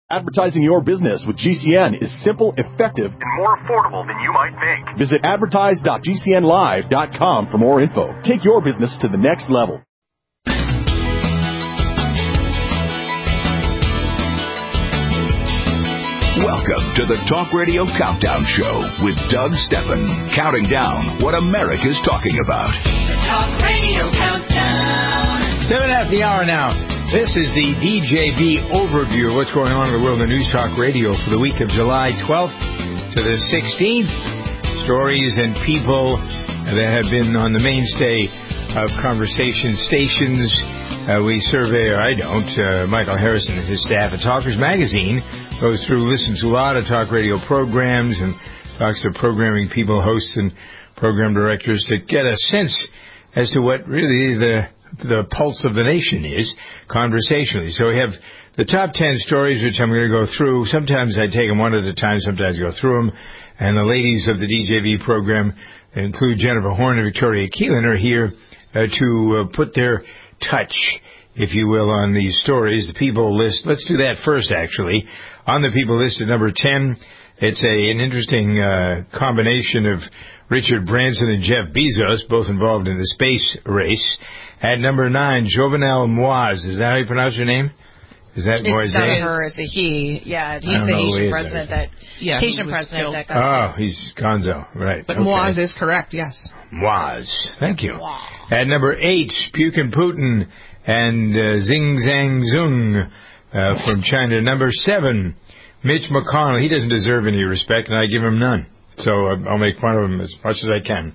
Advertising your business with GCN is simple, effective, and more affordable than you might think. Visit advertise.gcnlive.com for more info. Take your business to the next level. Welcome to the Talk Radio Countdown Show with Doug Steppen, counting down what America's talking about. The Talk Radio Countdown. 7 after the hour now. This is the DJB overview of what's going on in the world of News Talk Radio for the week of July 12th to the 16th. Stories and people that have been on the mainstay of conversation stations. We survey, or I don't, Michael Harrison and his staff at Talkers Magazine goes through, listens to a lot of talk radio programs and talks to programming people, hosts, and program directors to get a sense as to what really the pulse of the nation is conversationally. So we have the top 10 stories, which I'm going to go through. Sometimes I take them one at a time, sometimes I go through them. And the ladies of the DJV program include Jennifer Horn and Victoria Keelan are here to put their touch, if you will, on these stories. The people list, let's do that first, actually. On the people list at number 10, it's an interesting combination of Richard Branson and Jeff Bezos, both involved in the space race. At number 9, Jovenel Moise. Is that how you pronounce your name? Is that Moise? It's not a her, it's a he. Yeah, he's the Haitian president that... Yeah, Haitian president that got... Oh, he's Gonzo, right. But okay. Moise is correct, yes. Moise. Thank you. Wow. At number 8, Putin Putin and Xing Zhang Zung from China. Number 7, Mitch McConnell. He doesn't deserve any respect, and I give him none. So I'll make fun of him as much as I can.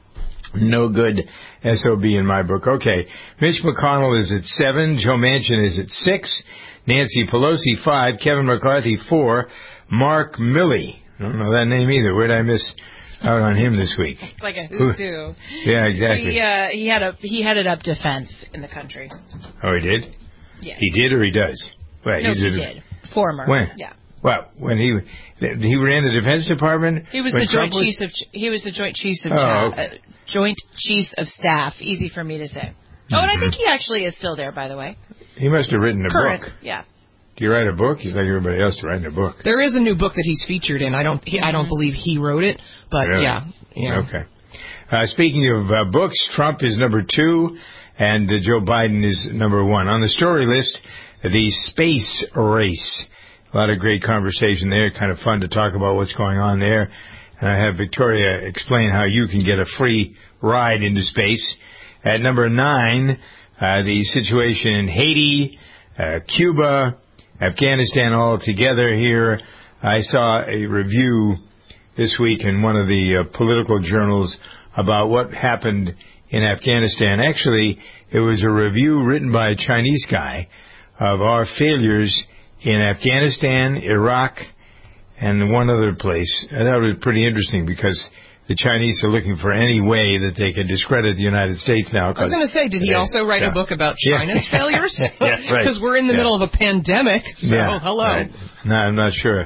No good SOB in my book. Okay. Mitch McConnell is at 7. Joe Manchin is at 6. Nancy Pelosi, 5. Kevin McCarthy, 4. Mark Milley. I don't know that name either. Where did I miss out on him this week? It's like a who's who. Yeah, exactly. He headed up defense in the country. Oh, he did? Yeah. He did or he does? Wait, no, he did. Former. When? Yeah. Well, when he ran the Defense Department? He was the Joint Chiefs of Staff. Easy for me to say. Mm-hmm. Oh, and I think he actually is still there, by the way. He must have written a book. Yeah. Do you write a book? He's like everybody else writing a book. There is a new book that he's featured in. I don't believe he wrote it, but really? Yeah. Okay. Speaking of books, Trump is number 2, and Joe Biden is number 1. On the story list, the space race. A lot of great conversation there. Kind of fun to talk about what's going on there. And I have Victoria explain how you can get a free ride into space. At number 9, the situation in Haiti, Cuba, Afghanistan all together here. I saw a review this week in one of the political journals about what happened in Afghanistan. Actually, it was a review written by a Chinese guy of our failures in Afghanistan, Iraq, and one other place. I thought it was pretty interesting because the Chinese are looking for any way that they can discredit the United States now. I was going to say, did he also write a book about China's failures? Yeah, right. Because we're in the middle of a pandemic, so hello. Right. No, I'm not sure.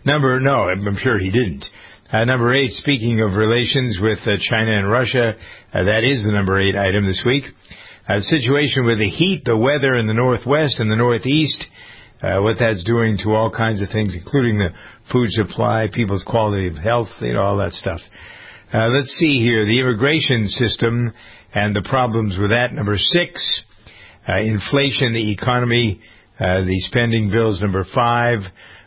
I'm sure he didn't. Number 8, speaking of relations with China and Russia, that is the number 8 item this week. Situation with the heat, the weather in the Northwest and the Northeast, what that's doing to all kinds of things, including the food supply, people's quality of health, all that stuff. Let's see here. The immigration system and the problems with that. Number 6, inflation, the economy, the spending bills. Number 5,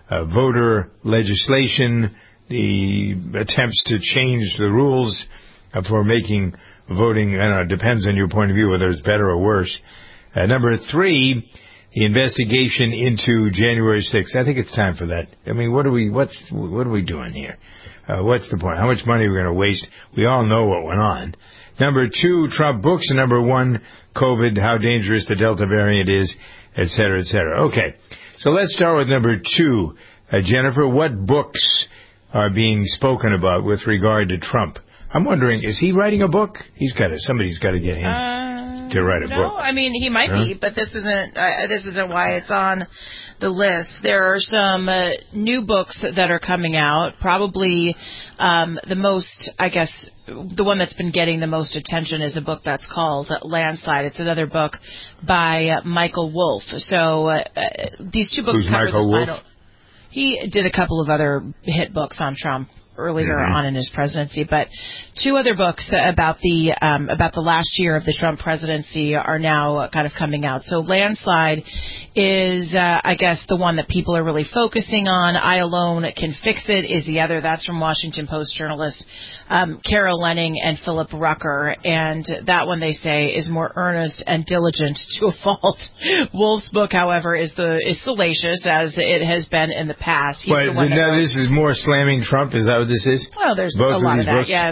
voter legislation, the attempts to change the rules for making voting. I don't know, it depends on your point of view whether it's better or worse. Number 3, the investigation into January 6th. I think it's time for that. I mean, what are we doing here? What's the point? How much money are we going to waste? We all know what went on. Number 2, Trump books. And number 1, COVID, how dangerous the Delta variant is, et cetera, et cetera. Okay. So let's start with number 2. Jennifer, what books are being spoken about with regard to Trump? I'm wondering, is he writing a book? Somebody's got to get him to write a book. No, I mean, he might be, but this isn't why it's on the list. There are some new books that are coming out. Probably the most, I guess, the one that's been getting the most attention is a book that's called Landslide. It's another book by Michael Wolff. So these two books Who's cover Michael the Wolff? final... He did a couple of other hit books on Trump earlier on in his presidency, but 2 other books about the last year of the Trump presidency are now kind of coming out. So Landslide is, I guess, the one that people are really focusing on. I Alone Can Fix It is the other. That's from Washington Post journalists Carol Lenning and Philip Rucker, and that one, they say, is more earnest and diligent to a fault. Wolf's book, however, is salacious, as it has been in the past. He's the one now this is more slamming Trump. Is that what this is? Well, there's Both a lot of that, books? yeah.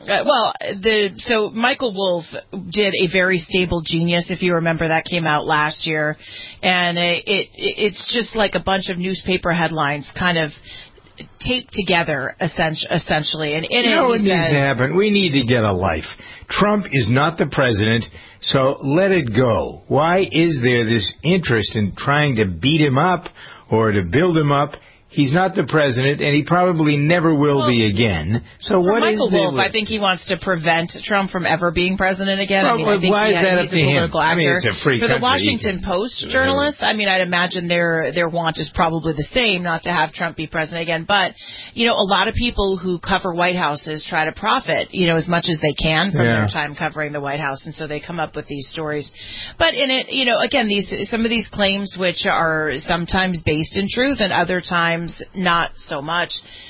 So Michael Wolff did A Very Stable Genius, if you remember. That came out last year, and it's just like a bunch of newspaper headlines kind of taped together, essentially. And in what needs to happen? We need to get a life. Trump is not the president, so let it go. Why is there this interest in trying to beat him up or to build him up? He's not the president, and he probably never will be again. So for what Michael is Wolff, I think he wants to prevent Trump from ever being president again. I think why is that up he's to a him? political actor. I mean, it's a free for the country. Washington Post journalists, I mean, I'd imagine their want is probably the same, not to have Trump be president again. But, a lot of people who cover White Houses try to profit, as much as they can from their time covering the White House, and so they come up with these stories. But in it, again, some of these claims, which are sometimes based in truth and other times not so much.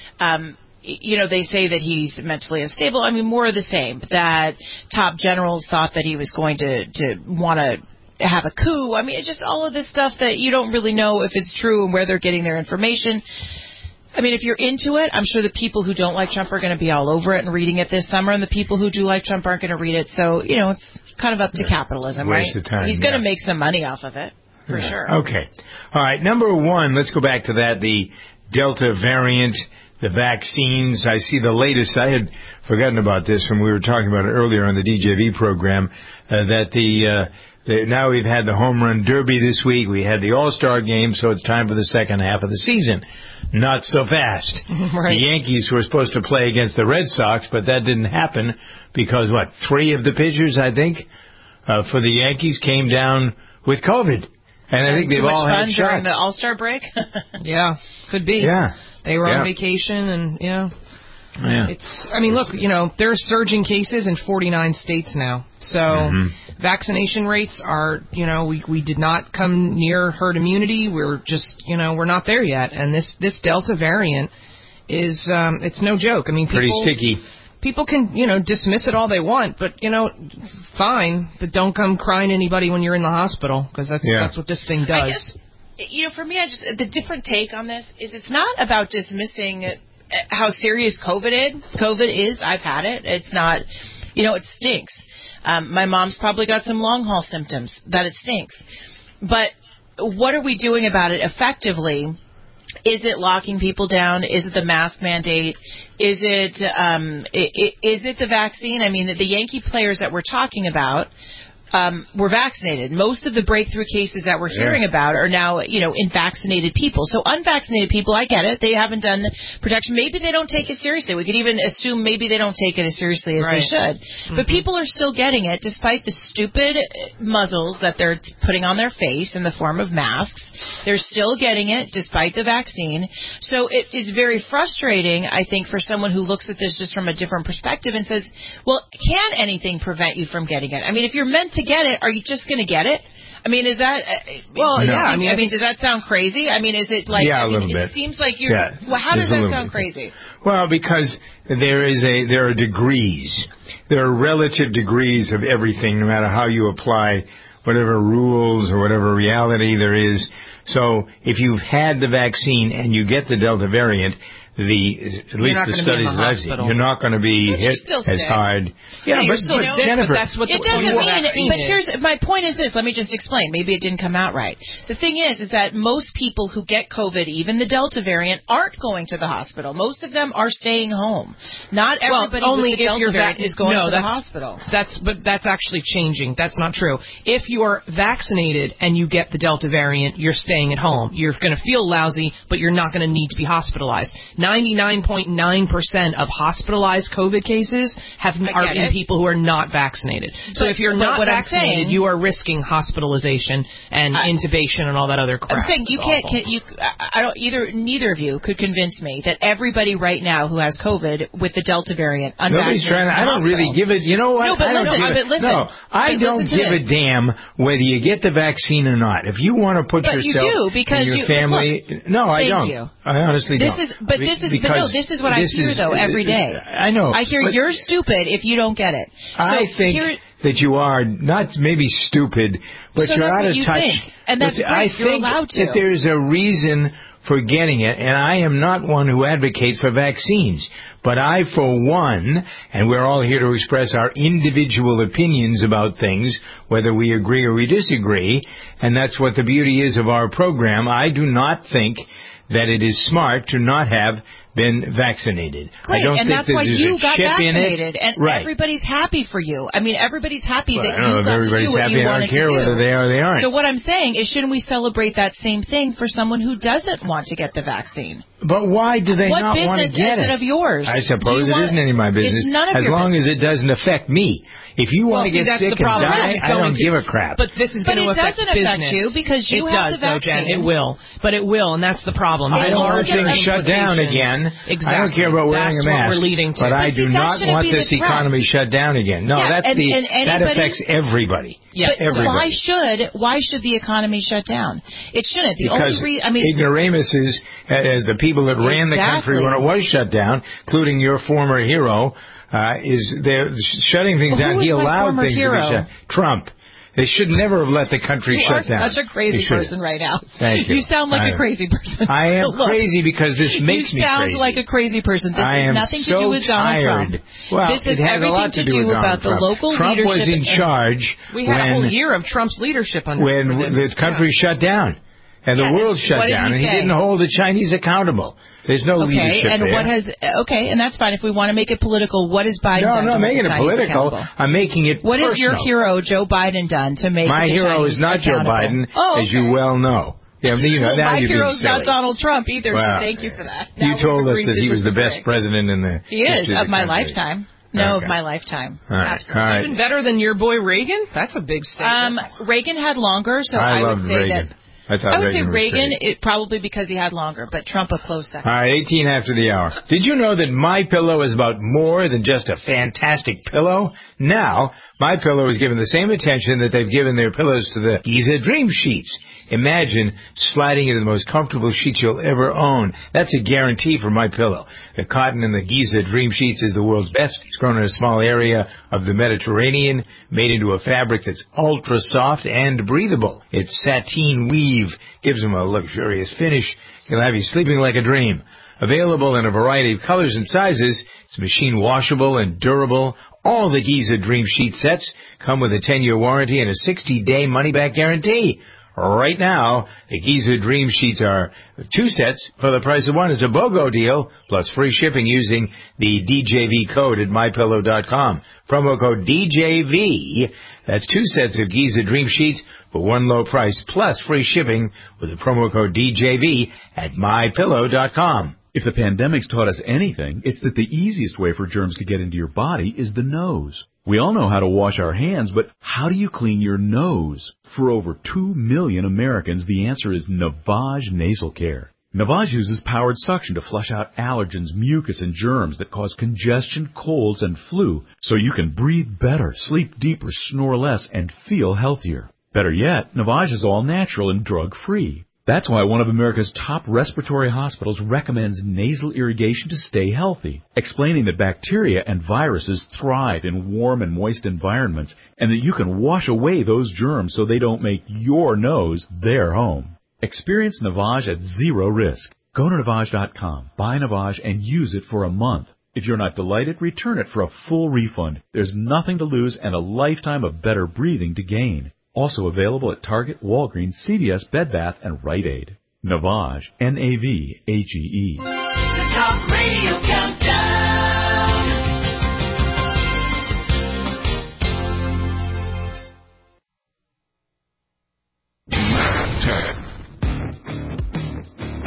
They say that he's mentally unstable. I mean, more of the same. That top generals thought that he was going to want to have a coup. I mean, it's just all of this stuff that you don't really know if it's true and where they're getting their information. I mean, if you're into it, I'm sure the people who don't like Trump are going to be all over it and reading it this summer, and the people who do like Trump aren't going to read it. So, it's kind of up to capitalism, right? Waste of time, He's going to make some money off of it, for sure. Okay. All right. Number 1, let's go back to that, the Delta variant, the vaccines. I see the latest. I had forgotten about this when we were talking about it earlier on the DJV program, that now we've had the Home Run Derby this week. We had the All-Star game, so it's time for the second half of the season. Not so fast. Right. The Yankees were supposed to play against the Red Sox, but that didn't happen because, 3 of the pitchers, I think, for the Yankees came down with COVID. And I think they've all had shots. During the All-Star break? Yeah, could be. Yeah. They were on vacation, and Yeah. It's. I mean, look, there are surging cases in 49 states now. So vaccination rates are, we did not come near herd immunity. We're just, we're not there yet. And this Delta variant is, it's no joke. I mean, pretty sticky. People can, dismiss it all they want, but, fine. But don't come crying to anybody when you're in the hospital, because that's what this thing does. For me, the different take on this is it's not about dismissing how serious COVID is. I've had it. It's not, it stinks. My mom's probably got some long haul symptoms that it stinks. But what are we doing about it effectively? Is it locking people down? Is it the mask mandate? Is it the vaccine? I mean, the Yankee players that we're talking about were vaccinated. Most of the breakthrough cases that we're hearing about are now, in vaccinated people. So unvaccinated people, I get it. They haven't done protection. Maybe they don't take it seriously. We could even assume maybe they don't take it as seriously as they should. But people are still getting it despite the stupid muzzles that they're putting on their face in the form of masks. They're still getting it despite the vaccine. So it is very frustrating, I think, for someone who looks at this just from a different perspective and says, well, can anything prevent you from getting it? I mean, if you're meant to get it, are you just going to get it? I mean, is that... Well, no. yeah. I mean, does that sound crazy? I mean, is it like... Yeah, a little bit. It seems like you're... Yeah, well, how does that sound bit. crazy? Well, because there are degrees. There are relative degrees of everything, no matter how you apply whatever rules or whatever reality there is. So if you've had the vaccine and you get the Delta variant, at least the studies, you're not going to be hit as hard. Yeah, but Jennifer, that's what it doesn't mean. But here's my point is this. Let me just explain. Maybe it didn't come out right. The thing is that most people who get COVID, even the Delta variant, aren't going to the hospital. Most of them are staying home. Not everybody with the Delta variant is going to the hospital. But that's actually changing. That's not true. If you are vaccinated and you get the Delta variant, you're staying staying at home. You're going to feel lousy, but you're not going to need to be hospitalized. 99.9% of hospitalized COVID cases are in people who are not vaccinated. So if you're not vaccinated, you are risking hospitalization and intubation and all that other crap. I'm saying neither of you could convince me that everybody right now who has COVID with the Delta variant, nobody's trying. I don't really give it. You know what? No, but I don't give a damn whether you get the vaccine or not. If you want to put yourself and your family, no, I don't. I honestly don't. This is what I hear though every day. I know. I hear you're stupid if you don't get it. I think that you are not maybe stupid, but you're out of touch. And that's great. I think that there's a reason for getting it, and I am not one who advocates for vaccines. But I, for one, and we're all here to express our individual opinions about things, whether we agree or we disagree, and that's what the beauty is of our program. I do not think that it is smart to not have been vaccinated. Great, I don't and think that's why you got vaccinated, and everybody's happy for you. I mean, everybody's happy that you got to do what you wanted to do. I don't care whether they are or they aren't. So what I'm saying is, shouldn't we celebrate that same thing for someone who doesn't want to get the vaccine? But why do they not want to get it? What business is it of yours? I suppose it isn't any of my business, it's none of as your long as it doesn't affect me. If you want to get sick and die, I don't give a crap. But this is going to affect business. But it doesn't affect you because you have the vaccine. Jen, it will. But it will, and that's the problem. I don't want things shut down again. Exactly. I don't care about wearing a mask. That's what we're leading to. But I do not want this economy shut down again. No, that affects everybody. Yeah, but why should the economy shut down? It shouldn't. Because ignoramuses, as the people that ran the country when it was shut down, including your former hero, they're shutting things down. He allowed things to be shut. Trump. They should never have let the country shut down. You are such a crazy person right now. Thank you. You sound like a crazy person. I am crazy because this makes me crazy. You sound like a crazy person. This has nothing to do with Donald Trump. Well, this has everything to do about the local Trump leadership. Trump was in charge. We had a whole year of Trump's leadership when the country shut down. And the world shut down, and he didn't hold the Chinese accountable. There's no leadership there. And that's fine. If we want to make it political, what has Biden done? No, I'm not making it political. I'm making it What personal. has your hero, Joe Biden, done to make My hero is not Joe Biden, as you well know. Yeah, my hero's not Donald Trump either, so thank you for that. You told us that he was the best president in the He is, of my lifetime. No, of my lifetime. Absolutely. All right. Even better than your boy Reagan? That's a big statement. Reagan had longer, so I would say Reagan. that... I would say Reagan, probably because he had longer, but Trump a close second. All right, 18 after the hour. Did you know that MyPillow is about more than just a fantastic pillow? Now, MyPillow is given the same attention that they've given their pillows to the Giza Dream Sheets. Imagine sliding into the most comfortable sheets you'll ever own. That's a guarantee for MyPillow. The cotton in the Giza Dream Sheets is the world's best. It's grown in a small area of the Mediterranean, made into a fabric that's ultra soft and breathable. Its sateen weave gives them a luxurious finish. It'll have you sleeping like a dream. Available in a variety of colors and sizes, it's machine washable and durable. All the Giza Dream Sheet sets come with a 10-year warranty and a 60-day money-back guarantee. Right now, the Giza Dream Sheets are 2 sets for the price of one. It's a BOGO deal, plus free shipping using the DJV code at MyPillow.com. Promo code DJV. That's 2 sets of Giza Dream Sheets for one low price, plus free shipping with the promo code DJV at MyPillow.com. If the pandemic's taught us anything, it's that the easiest way for germs to get into your body is the nose. We all know how to wash our hands, but how do you clean your nose? For over 2 million Americans, the answer is Navage Nasal Care. Navage uses powered suction to flush out allergens, mucus, and germs that cause congestion, colds, and flu, so you can breathe better, sleep deeper, snore less, and feel healthier. Better yet, Navage is all natural and drug-free. That's why one of America's top respiratory hospitals recommends nasal irrigation to stay healthy, explaining that bacteria and viruses thrive in warm and moist environments and that you can wash away those germs so they don't make your nose their home. Experience Navage at zero risk. Go to Navage.com, buy Navage, and use it for a month. If you're not delighted, return it for a full refund. There's nothing to lose and a lifetime of better breathing to gain. Also available at Target, Walgreens, CVS, Bed Bath, and Rite Aid. Navage, N-A-V-A-G-E. The Talk Radio Countdown.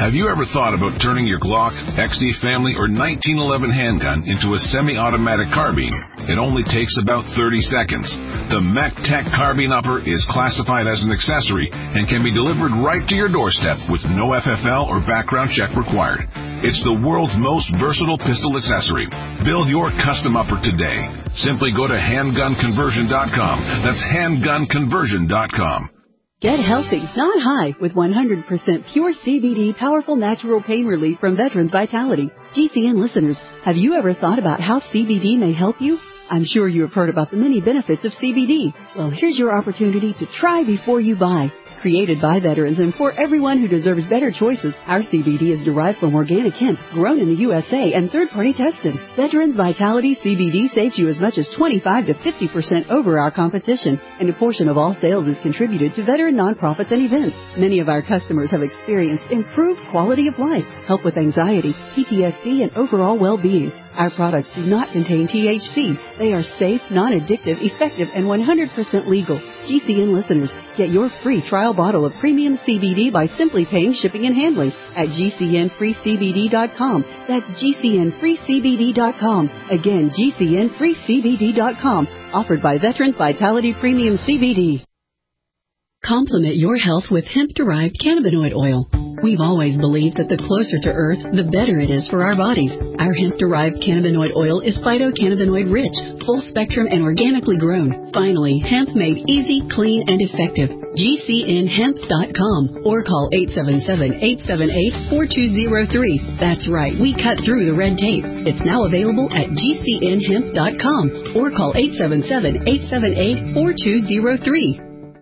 Have you ever thought about turning your Glock, XD Family, or 1911 handgun into a semi-automatic carbine? It only takes about 30 seconds. The MacTech Carbine Upper is classified as an accessory and can be delivered right to your doorstep with no FFL or background check required. It's the world's most versatile pistol accessory. Build your custom upper today. Simply go to handgunconversion.com. That's handgunconversion.com. Get healthy, not high, with 100% pure CBD powerful natural pain relief from Veterans Vitality. GCN listeners, have you ever thought about how CBD may help you? I'm sure you have heard about the many benefits of CBD. Well, here's your opportunity to try before you buy. Created by veterans and for everyone who deserves better choices, our CBD is derived from organic hemp, grown in the USA, and third-party tested. Veterans Vitality CBD saves you as much as 25 to 50% over our competition, and a portion of all sales is contributed to veteran nonprofits and events. Many of our customers have experienced improved quality of life, help with anxiety, PTSD, and overall well-being. Our products do not contain THC. They are safe, non-addictive, effective, and 100% legal. GCN listeners, get your free trial bottle of premium CBD by simply paying shipping and handling at GCNFreeCBD.com. That's GCNFreeCBD.com. Again, GCNFreeCBD.com. Offered by Veterans Vitality Premium CBD. Complement your health with hemp-derived cannabinoid oil. We've always believed that the closer to Earth, the better it is for our bodies. Our hemp-derived cannabinoid oil is phytocannabinoid-rich, full-spectrum, and organically grown. Finally, hemp made easy, clean, and effective. GCNHemp.com or call 877-878-4203. That's right, we cut through the red tape. It's now available at GCNHemp.com or call 877-878-4203.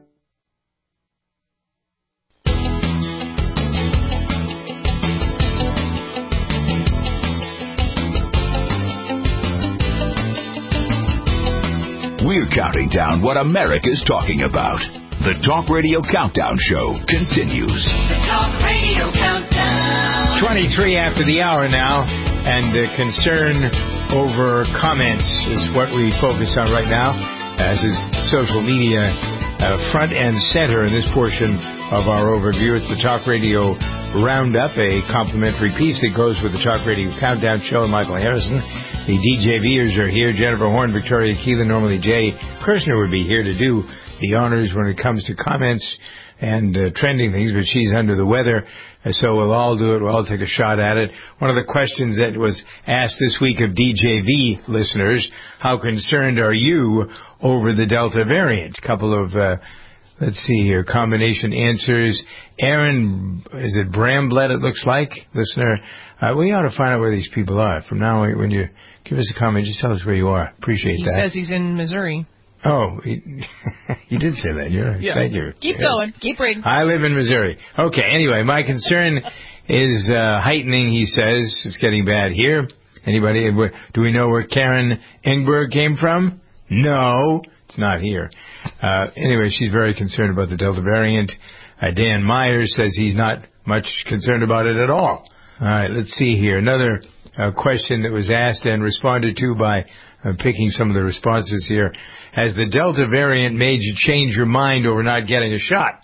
We're counting down what America's talking about. The Talk Radio Countdown Show continues. The Talk Radio Countdown. 23 after the hour now, and concern over comments is what we focus on right now, as is social media front and center in this portion of our overview. It's the Talk Radio Roundup, a complimentary piece that goes with the Talk Radio Countdown Show and Michael Harrison. The DJVers are here. Jennifer Horn, Victoria Keelan. Normally Jay Kirshner would be here to do the honors when it comes to comments and trending things, but she's under the weather, so we'll all do it. We'll all take a shot at it. One of the questions that was asked this week of DJV listeners, how concerned are you over the Delta variant? A couple of, let's see here, combination answers. Aaron, is it Bramblett it looks like? Listener, we ought to find out where these people are. From now on, when you give us a comment, just tell us where you are. Appreciate that. He says he's in Missouri. Oh, he did say that. Yeah. Thank you. Keep going. Keep reading. I live in Missouri. Okay, anyway, my concern is heightening, he says. It's getting bad here. Anybody? Do we know where Karen Engberg came from? No, it's not here. Anyway, she's very concerned about the Delta variant. Dan Myers says he's not much concerned about it at all. All right, let's see here. Another question that was asked and responded to by picking some of the responses here. Has the Delta variant made you change your mind over not getting a shot?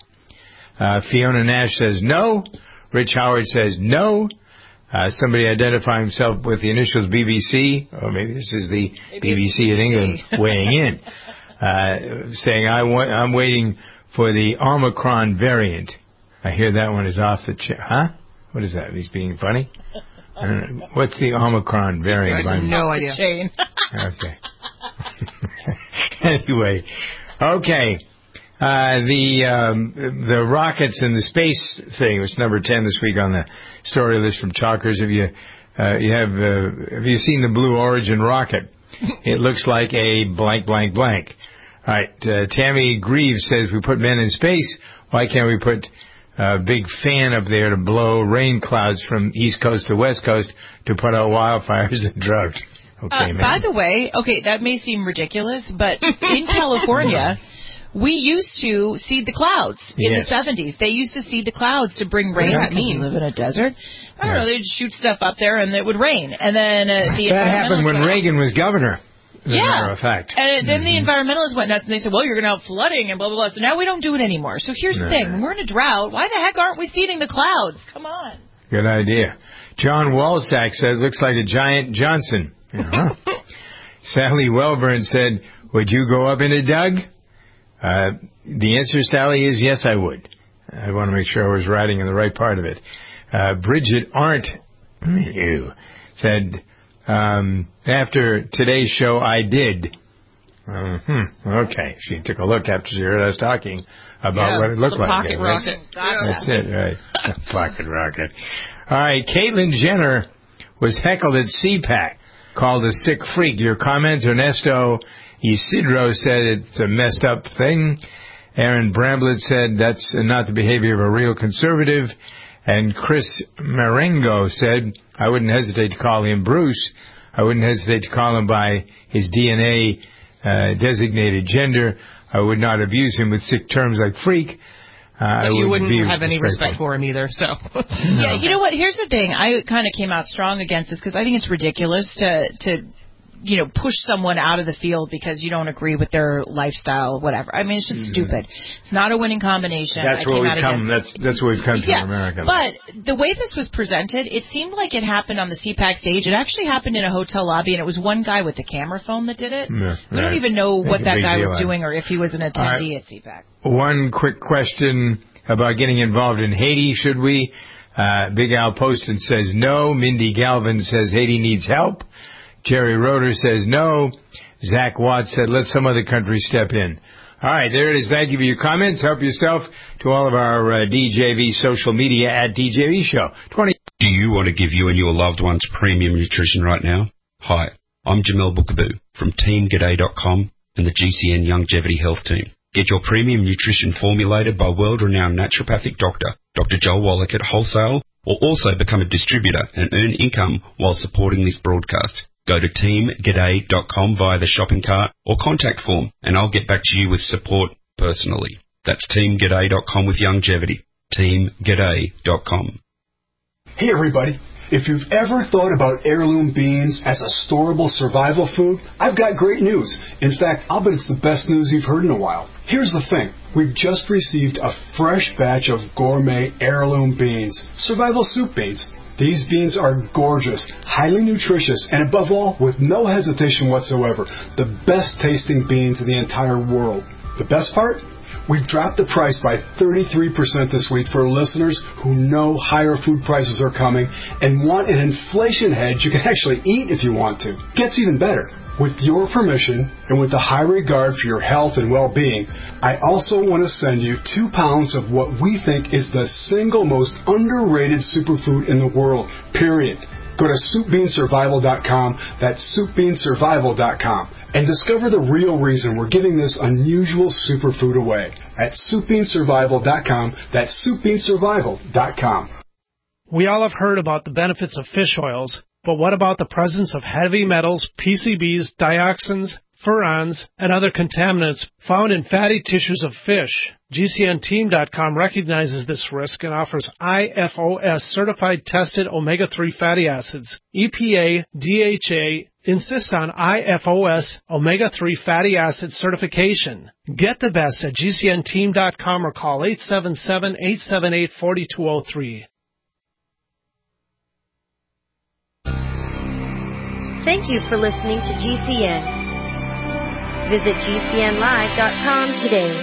Fiona Nash says no. Rich Howard says no. Somebody identifying himself with the initials BBC, or maybe this is the BBC in England weighing in, saying I'm waiting for the Omicron variant. I hear that one is off the chain. Huh? What is that? He's being funny? I don't know. What's the Omicron variant? I have no idea. Okay. Anyway, okay. The rockets and the space thing was number 10 this week on the story list from Talkers. Have you seen the Blue Origin rocket? It looks like a blank, blank, blank. All right. Tammy Greaves says we put men in space. Why can't we put a big fan up there to blow rain clouds from East Coast to West Coast to put out wildfires and drought? Okay, by the way, that may seem ridiculous, but in California, we used to seed the clouds in the 70s. They used to seed the clouds to bring rain because we live in a desert. I don't know, they'd shoot stuff up there and it would rain. And then that happened when Reagan was governor. As a matter of fact. And then the environmentalists went nuts and they said, well, you're going to have flooding and blah, blah, blah. So now we don't do it anymore. So here's the thing. When we're in a drought, why the heck aren't we seeding the clouds? Come on. Good idea. John Walsack says, looks like a giant Johnson. Uh-huh. Sally Welburn said, would you go up in it, Doug? The answer, Sally, is yes, I would. I want to make sure I was riding in the right part of it. Bridget Arndt said, after today's show, I did. Okay. She took a look after she heard us talking about what it looked like. Pocket rocket. That's it, right. Pocket rocket. All right. Caitlyn Jenner was heckled at CPAC, called a sick freak. Your comments, Ernesto Isidro said it's a messed up thing. Aaron Bramblett said that's not the behavior of a real conservative. And Chris Marengo said, I wouldn't hesitate to call him Bruce. I wouldn't hesitate to call him by his DNA designated gender. I would not abuse him with sick terms like freak. You wouldn't have any respect for him either, so. Yeah, you know what? Here's the thing. I kind of came out strong against this because I think it's ridiculous to push someone out of the field because you don't agree with their lifestyle, whatever. I mean, it's just stupid. It's not a winning combination. That's where we've come. That's where we've come to in America. But the way this was presented, it seemed like it happened on the CPAC stage. It actually happened in a hotel lobby, and it was one guy with the camera phone that did it. Yeah, we don't even know what that guy was doing or if he was an attendee at CPAC. One quick question about getting involved in Haiti. Should we? Big Al Poston says no. Mindy Galvin says Haiti needs help. Jerry Roeder says no. Zach Watts said let some other country step in. All right, there it is. Thank you for your comments. Help yourself to all of our DJV social media at DJV Show. Do you want to give you and your loved ones premium nutrition right now? Hi, I'm Jamel Bookaboo from TeamGaday.com and the GCN Longevity Health Team. Get your premium nutrition formulated by world-renowned naturopathic doctor, Dr. Joel Wallach at wholesale, or also become a distributor and earn income while supporting this broadcast. Go to teamgaday.com via the shopping cart or contact form, and I'll get back to you with support personally. That's teamgaday.com with longevity. teamgaday.com. Hey, everybody. If you've ever thought about heirloom beans as a storable survival food, I've got great news. In fact, I'll bet it's the best news you've heard in a while. Here's the thing. We've just received a fresh batch of gourmet heirloom beans, survival soup beans. These beans are gorgeous, highly nutritious, and above all, with no hesitation whatsoever, the best tasting beans in the entire world. The best part? We've dropped the price by 33% this week for listeners who know higher food prices are coming and want an inflation hedge you can actually eat if you want to. Gets even better. With your permission and with a high regard for your health and well-being, I also want to send you 2 pounds of what we think is the single most underrated superfood in the world, period. Go to SoupBeanSurvival.com, that's SoupBeanSurvival.com, and discover the real reason we're giving this unusual superfood away at SoupBeanSurvival.com, that's SoupBeanSurvival.com. We all have heard about the benefits of fish oils, but what about the presence of heavy metals, PCBs, dioxins, furans, and other contaminants found in fatty tissues of fish? GCNteam.com recognizes this risk and offers IFOS certified tested omega-3 fatty acids. EPA, DHA insist on IFOS omega-3 fatty acid certification. Get the best at GCNteam.com or call 877-878-4203. Thank you for listening to GCN. Visit GCNlive.com today.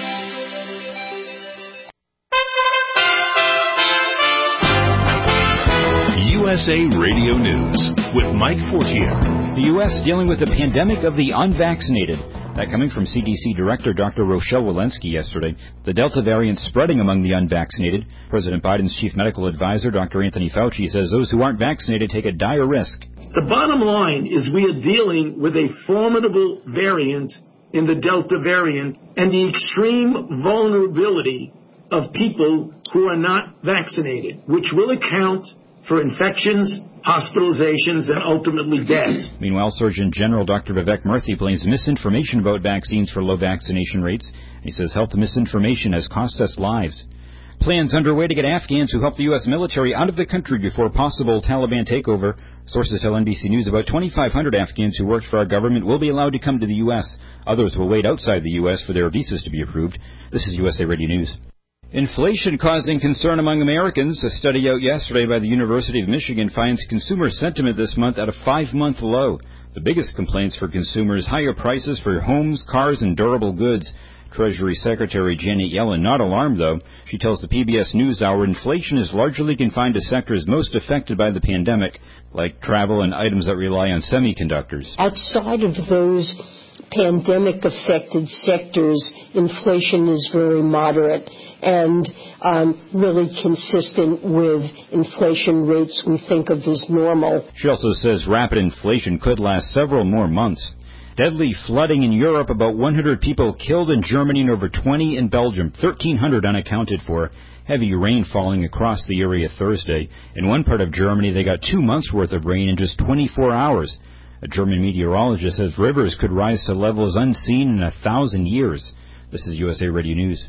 USA Radio News with Mike Fortier. The U.S. dealing with the pandemic of the unvaccinated. That coming from CDC Director Dr. Rochelle Walensky yesterday. The Delta variant spreading among the unvaccinated. President Biden's chief medical advisor, Dr. Anthony Fauci, says those who aren't vaccinated take a dire risk. The bottom line is we are dealing with a formidable variant in the Delta variant and the extreme vulnerability of people who are not vaccinated, which will account for infections, hospitalizations, and ultimately deaths. Meanwhile, Surgeon General Dr. Vivek Murthy blames misinformation about vaccines for low vaccination rates. He says health misinformation has cost us lives. Plans underway to get Afghans who helped the U.S. military out of the country before possible Taliban takeover. Sources tell NBC News about 2,500 Afghans who worked for our government will be allowed to come to the U.S. Others will wait outside the U.S. for their visas to be approved. This is USA Radio News. Inflation causing concern among Americans. A study out yesterday by the University of Michigan finds consumer sentiment this month at a 5-month low. The biggest complaints for consumers, higher prices for homes, cars, and durable goods. Treasury Secretary Janet Yellen not alarmed, though. She tells the PBS NewsHour inflation is largely confined to sectors most affected by the pandemic, like travel and items that rely on semiconductors. Outside of those pandemic-affected sectors, inflation is very moderate and really consistent with inflation rates we think of as normal. She also says rapid inflation could last several more months. Deadly flooding in Europe, about 100 people killed in Germany and over 20 in Belgium, 1,300 unaccounted for. Heavy rain falling across the area Thursday. In one part of Germany, they got 2 months' worth of rain in just 24 hours. A German meteorologist says rivers could rise to levels unseen in 1,000 years. This is USA Radio News.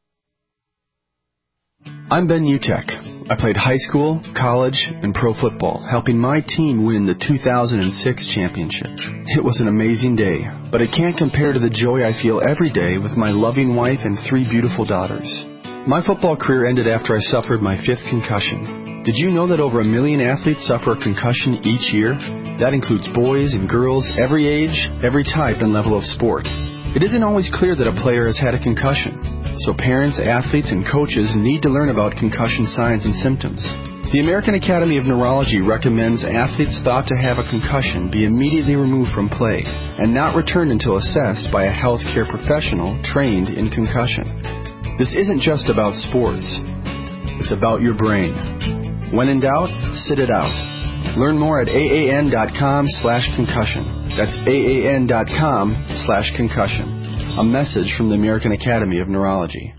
I'm Ben Utek. I played high school, college, and pro football, helping my team win the 2006 championship. It was an amazing day, but it can't compare to the joy I feel every day with my loving wife and 3 beautiful daughters. My football career ended after I suffered my 5th concussion. Did you know that over 1 million athletes suffer a concussion each year? That includes boys and girls, every age, every type and level of sport. It isn't always clear that a player has had a concussion. So parents, athletes, and coaches need to learn about concussion signs and symptoms. The American Academy of Neurology recommends athletes thought to have a concussion be immediately removed from play and not returned until assessed by a healthcare professional trained in concussion. This isn't just about sports. It's about your brain. When in doubt, sit it out. Learn more at AAN.com/concussion. That's AAN.com/concussion. A message from the American Academy of Neurology.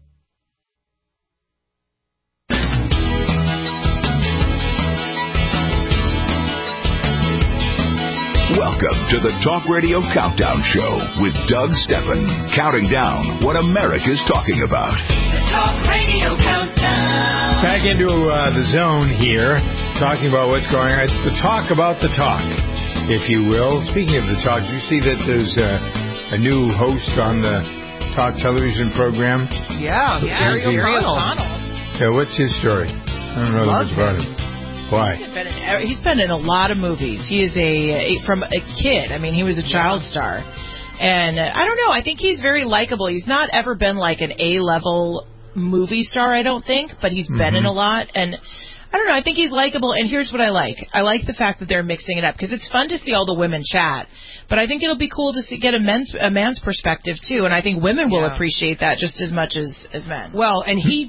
Welcome to the Talk Radio Countdown Show with Doug Steppen, counting down what America's talking about. The Talk Radio Countdown. Back into the zone here, talking about what's going on. It's the talk about the talk, if you will. Speaking of the talk, did you see that there's a new host on the talk television program? Yeah, Gary O'Connell. So what's his story? I don't know much about him. Why? He's been in a lot of movies. He is from a kid. I mean, he was a child star. And I don't know. I think he's very likable. He's not ever been like an A-level movie star, I don't think, but he's been in a lot. And I don't know. I think he's likable, and here's what I like. I like the fact that they're mixing it up, because it's fun to see all the women chat, but I think it'll be cool to get a man's perspective, too, and I think women will appreciate that just as much as men. Well, and he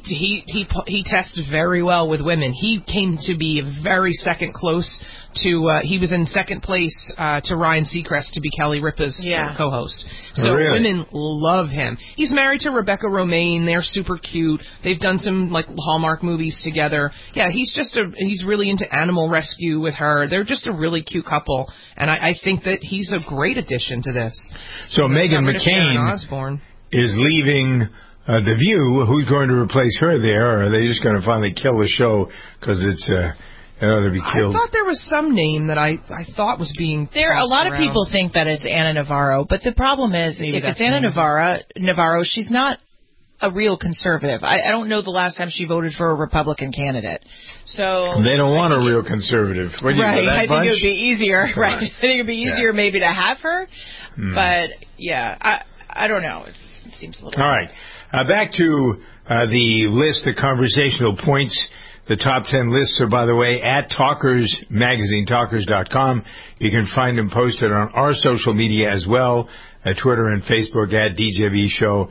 tests very well with women. He came to be very second close to, he was in second place to Ryan Seacrest to be Kelly Ripa's co-host. So women love him. He's married to Rebecca Romaine. They're super cute. They've done some like Hallmark movies together. Yeah, he's really into animal rescue with her. They're just a really cute couple, and I think that he's a great addition to this. So Meghan McCain is leaving The View. Who's going to replace her there? Or are they just going to finally kill the show because it's it ought to be killed? I thought there was some name that I thought was being there. A lot around. Of people think that it's Anna Navarro, but the problem is if it's Anna Navarro, she's not a real conservative. I don't know the last time she voted for a Republican candidate. So they don't want a real conservative. Right. I think it would be easier. Right. I think it would be easier maybe to have her. But yeah, I don't know. It seems a little. All right. Back to the list, the conversational points. The top 10 lists are, by the way, at Talkers Magazine, talkers.com. You can find them posted on our social media as well, Twitter and Facebook at DJV Show,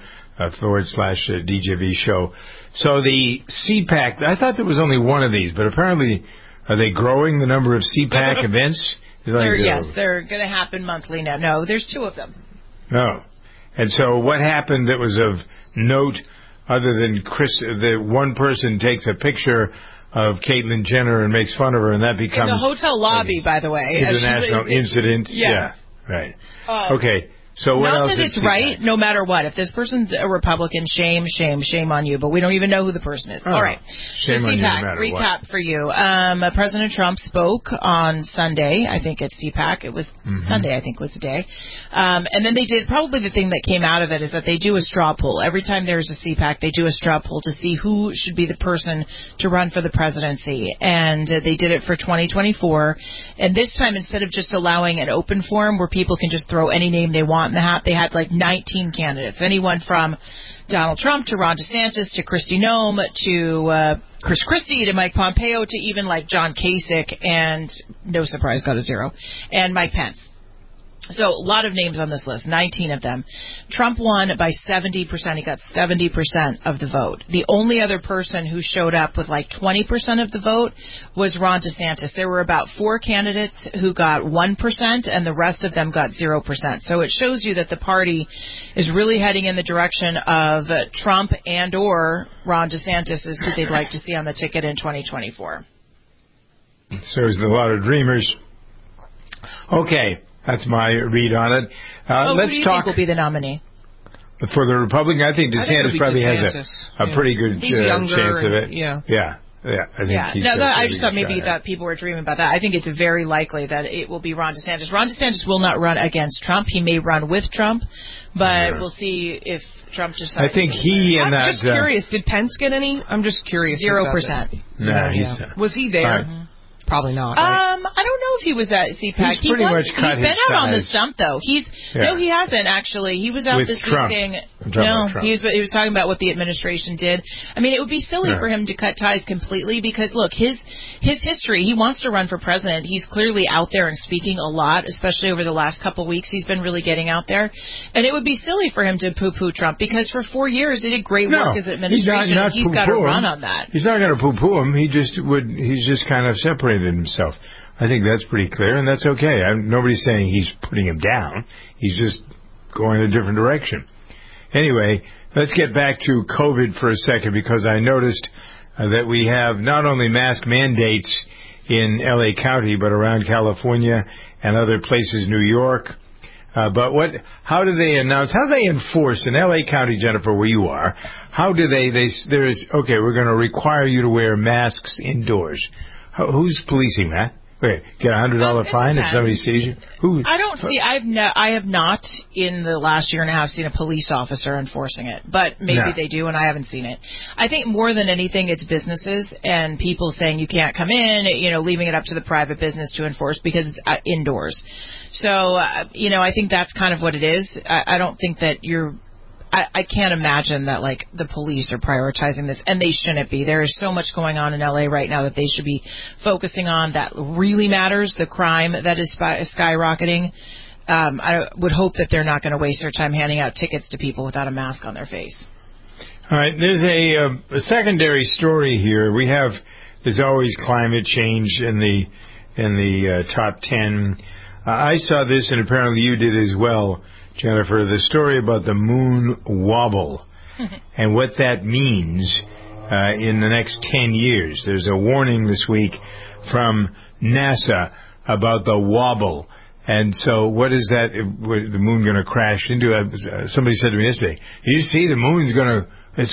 /DJV Show. So the CPAC, I thought there was only one of these, but apparently are they growing the number of CPAC events? Yes, they're going to happen monthly now. No, there's 2 of them. No. And so what happened that was of note other than the one person takes a picture of Caitlyn Jenner and makes fun of her, and that becomes... In the hotel lobby, by the way. International incident. Yeah. Right. Okay. So what Not else that is it's CPAC? right, no matter what. If this person's a Republican, shame on you. But we don't even know who the person is. All right. Shame so on you no CPAC, matter recap what. for you. President Trump spoke on Sunday. I think it's CPAC. It was Sunday, I think was the day. And then they did, probably the thing that came out of it is that they do a straw poll. Every time there's a CPAC, they do a straw poll to see who should be the person to run for the presidency. And they did it for 2024. And this time, instead of just allowing an open forum where people can just throw any name they want in the hat, they had like 19 candidates. Anyone from Donald Trump to Ron DeSantis to Kristi Noem to Chris Christie to Mike Pompeo to even like John Kasich and, no surprise, got a 0, and Mike Pence. So a lot of names on this list, 19 of them. Trump won by 70%. He got 70% of the vote. The only other person who showed up with like 20% of the vote was Ron DeSantis. There were about 4 candidates who got 1%, and the rest of them got 0%. So it shows you that the party is really heading in the direction of Trump and or Ron DeSantis is who they'd like to see on the ticket in 2024. So there's a lot of dreamers. Okay. That's my read on it. Who do you think will be the nominee? For the Republican, I think DeSantis probably has a pretty good chance of it. Yeah. I think he's I just thought maybe that people were dreaming about that. I think it's very likely that it will be Ron DeSantis. Ron DeSantis will not run against Trump. He may run with Trump, but we'll see if Trump just. I think I'm just curious. Did Pence get any? I'm just curious. 0%. No, was he there? Probably not. Right? I don't know if he was at CPAC. He's pretty much cut He's been his out on the ties. stump though. No, he hasn't actually. He was out With this Trump. week saying Trump. he was talking about what the administration did. I mean, it would be silly for him to cut ties completely because look, his history. He wants to run for president. He's clearly out there and speaking a lot, especially over the last couple weeks. He's been really getting out there, and it would be silly for him to poo-poo Trump because for 4 years he did great work as administration. And he's got to run on that. He's not going to poo-poo him. He's just kind of separated himself. I think that's pretty clear, and that's okay. Nobody's saying he's putting him down. He's just going a different direction. Anyway, let's get back to COVID for a second because I noticed that we have not only mask mandates in L.A. County but around California and other places, New York. But how do they announce, how do they enforce in L.A. County, Jennifer, where you are, how do okay, we're going to require you to wear masks indoors. Who's policing that? Wait, get a $100 fine if somebody sees you? I have not in the last year and a half seen a police officer enforcing it, but maybe they do, and I haven't seen it. I think more than anything, it's businesses and people saying you can't come in, leaving it up to the private business to enforce because it's indoors. So, I think that's kind of what it is. I don't think that I can't imagine that, the police are prioritizing this, and they shouldn't be. There is so much going on in L.A. right now that they should be focusing on that really matters, the crime that is skyrocketing. I would hope that they're not going to waste their time handing out tickets to people without a mask on their face. All right, there's a secondary story here. There's always climate change in the top 10. I saw this, and apparently you did as well, Jennifer, the story about the moon wobble and what that means in the next 10 years. There's a warning this week from NASA about the wobble. And so what is that? The moon going to crash into? Somebody said to me yesterday, you see the moon's going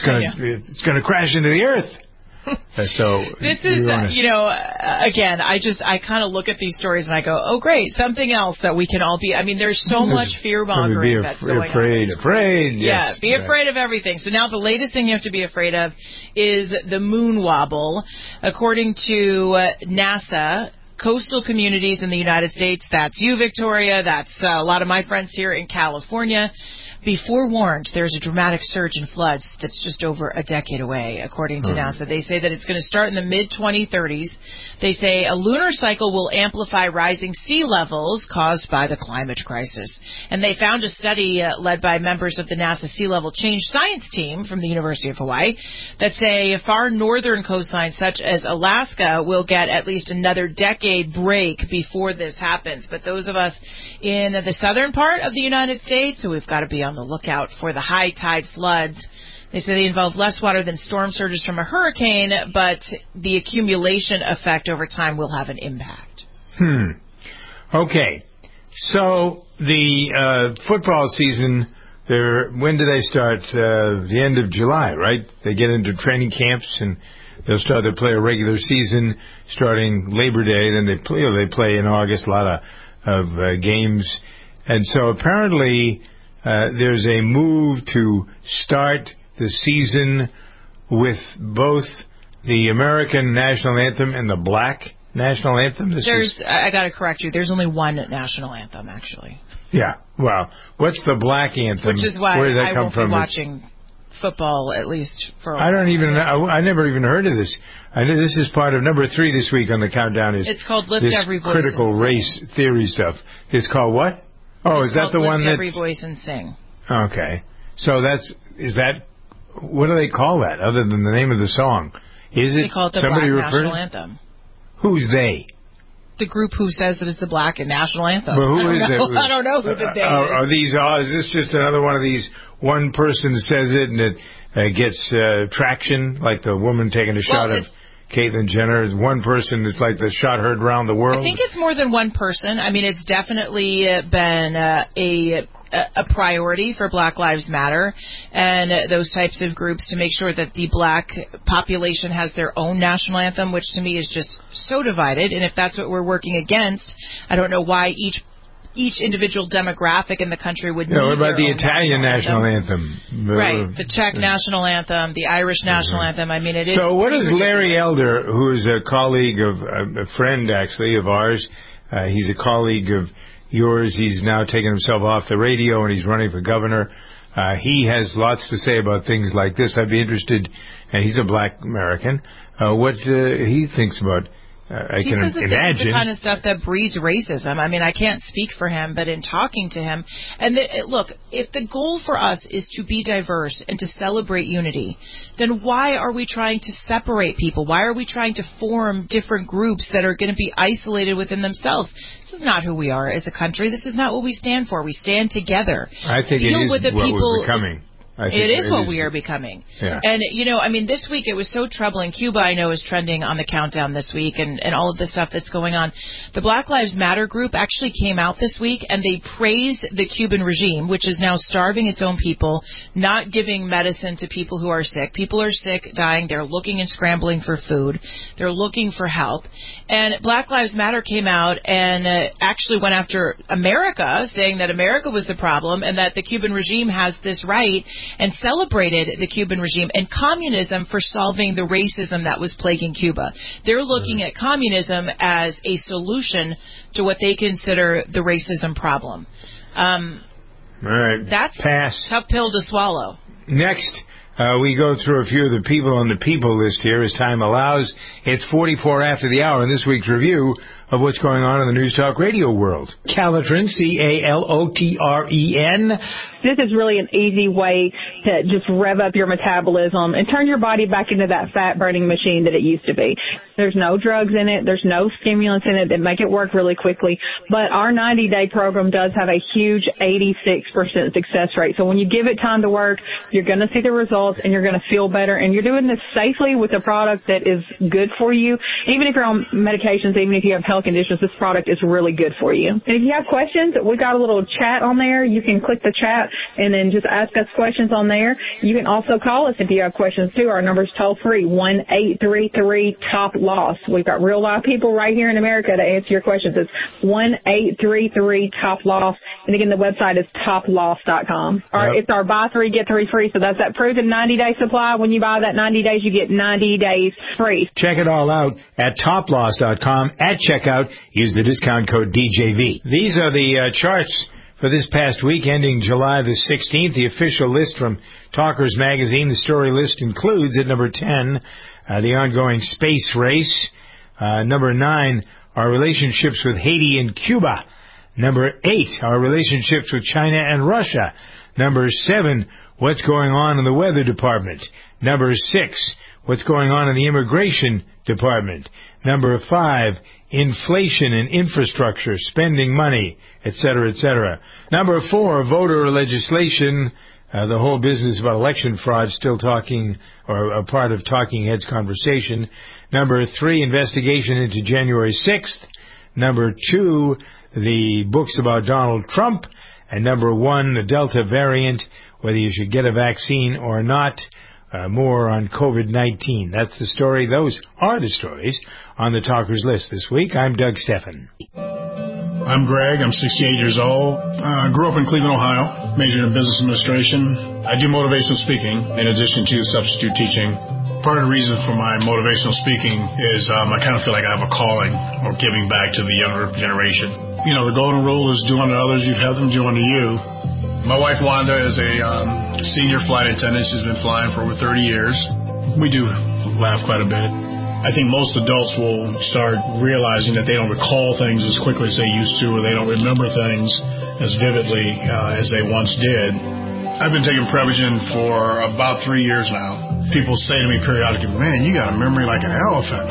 to crash into the Earth. So this is, again, I kind of look at these stories and I go, oh, great, something else that we can all be. I mean, there's so much fear-mongering that's going on. Afraid. Yeah, yes, be afraid of everything. So now the latest thing you have to be afraid of is the moon wobble. According to NASA, coastal communities in the United States, that's you, Victoria, that's a lot of my friends here in California, be forewarned, there's a dramatic surge in floods that's just over a decade away, according to NASA. They say that it's going to start in the mid-2030s. They say a lunar cycle will amplify rising sea levels caused by the climate crisis. And they found a study led by members of the NASA Sea Level Change Science team from the University of Hawaii that say far northern coastlines such as Alaska will get at least another decade break before this happens. But those of us in the southern part of the United States, so we've got to be on the lookout for the high tide floods. They say they involve less water than storm surges from a hurricane, but the accumulation effect over time will have an impact. Okay. So the football season, when do they start? The end of July, right? They get into training camps and they'll start to play a regular season starting Labor Day. Then they play in August, a lot of games. And so apparently there's a move to start the season with both the American national anthem and the black national anthem. I got to correct you. There's only one national anthem, actually. Yeah. Well, what's the black anthem? Which is why Where did that I come won't from? be watching football, at least for a while. I never even heard of this. I know this is part of number 3 this week on the countdown. It's called Lift this Every Voice critical and race Sing. theory stuff. It's called what? Oh, it's is that the one Lift that? Every Voice and Sing. Okay. So what do they call that other than the name of the song? Is it they call it the somebody Black referred? National Anthem. Who's they? The group who says that it's the Black National Anthem. But who is it? I don't know who the they is. Is this just another one of these one person says it and it gets traction, like the woman taking a shot of Caitlyn Jenner? Is one person that's like the shot heard around the world? I think it's more than one person. I mean, it's definitely been a priority for Black Lives Matter and those types of groups to make sure that the black population has their own national anthem, which to me is just so divided. And if that's what we're working against, I don't know why each individual demographic in the country would need what about their the own Italian national anthem? Right, the Czech national anthem, the Irish national anthem. I mean, it is. So what does Larry Elder, who is a colleague a friend actually of ours, he's a colleague of yours, he's now taken himself off the radio and he's running for governor. He has lots to say about things like this. I'd be interested, and he's a black American, what he thinks about. He says that this is the kind of stuff that breeds racism. I mean, I can't speak for him, but in talking to him, and look, if the goal for us is to be diverse and to celebrate unity, then why are we trying to separate people? Why are we trying to form different groups that are going to be isolated within themselves? This is not who we are as a country. This is not what we stand for. We stand together. I think it is what we're becoming. It is what we are becoming. Yeah. And, this week it was so troubling. Cuba, I know, is trending on the countdown this week and all of the stuff that's going on. The Black Lives Matter group actually came out this week and they praised the Cuban regime, which is now starving its own people, not giving medicine to people who are sick. People are sick, dying. They're looking and scrambling for food. They're looking for help. And Black Lives Matter came out and actually went after America, saying that America was the problem and that the Cuban regime has this right, and celebrated the Cuban regime and communism for solving the racism that was plaguing Cuba. They're looking at communism as a solution to what they consider the racism problem. All right. That's a tough pill to swallow. Next, we go through a few of the people on the people list here as time allows. It's 44 after the hour in this week's review of what's going on in the News Talk Radio world. Calotren, C-A-L-O-T-R-E-N. This is really an easy way to just rev up your metabolism and turn your body back into that fat-burning machine that it used to be. There's no drugs in it. There's no stimulants in it that make it work really quickly. But our 90-day program does have a huge 86% success rate. So when you give it time to work, you're going to see the results and you're going to feel better. And you're doing this safely with a product that is good for you. Even if you're on medications, even if you have health conditions, this product is really good for you. And if you have questions, we got a little chat on there. You can click the chat and then just ask us questions on there. You can also call us if you have questions too. Our number's toll free, 1-833-TOP-LOSS. We've got real live people right here in America to answer your questions. It's 1-833-TOP-LOSS. And again, the website is toploss.com. All right, it's our buy 3, get 3 free. So that's that proven 90-day supply. When you buy that 90 days, you get 90 days free. Check it all out at toploss.com. At checkout, use the discount code DJV. These are the charts for this past week ending July the 16th. The official list from Talkers Magazine. The story list includes at number 10, the ongoing space race. Number 9, our relationships with Haiti and Cuba. Number 8, our relationships with China and Russia. Number 7, what's going on in the weather department. Number 6, what's going on in the immigration department. Number 5, inflation and infrastructure, spending money, etc., etc. Number 4, voter legislation. The whole business about election fraud still talking, or a part of Talking Heads conversation. Number 3, investigation into January 6th. Number 2, the books about Donald Trump, and number 1, the Delta variant, whether you should get a vaccine or not. More on COVID-19. That's the story. Those are the stories on the Talkers List this week. I'm Doug Steffen. I'm Greg. I'm 68 years old. Grew up in Cleveland, Ohio. Majored in business administration. I do motivational speaking in addition to substitute teaching. Part of the reason for my motivational speaking is I kind of feel like I have a calling or giving back to the younger generation. You know, the golden rule is do unto others, you'd have them do unto you. My wife Wanda is a senior flight attendant. She's been flying for over 30 years. We do laugh quite a bit. I think most adults will start realizing that they don't recall things as quickly as they used to, or they don't remember things as vividly as they once did. I've been taking Prevagen for about 3 years now. People say to me periodically, man, you got a memory like an elephant.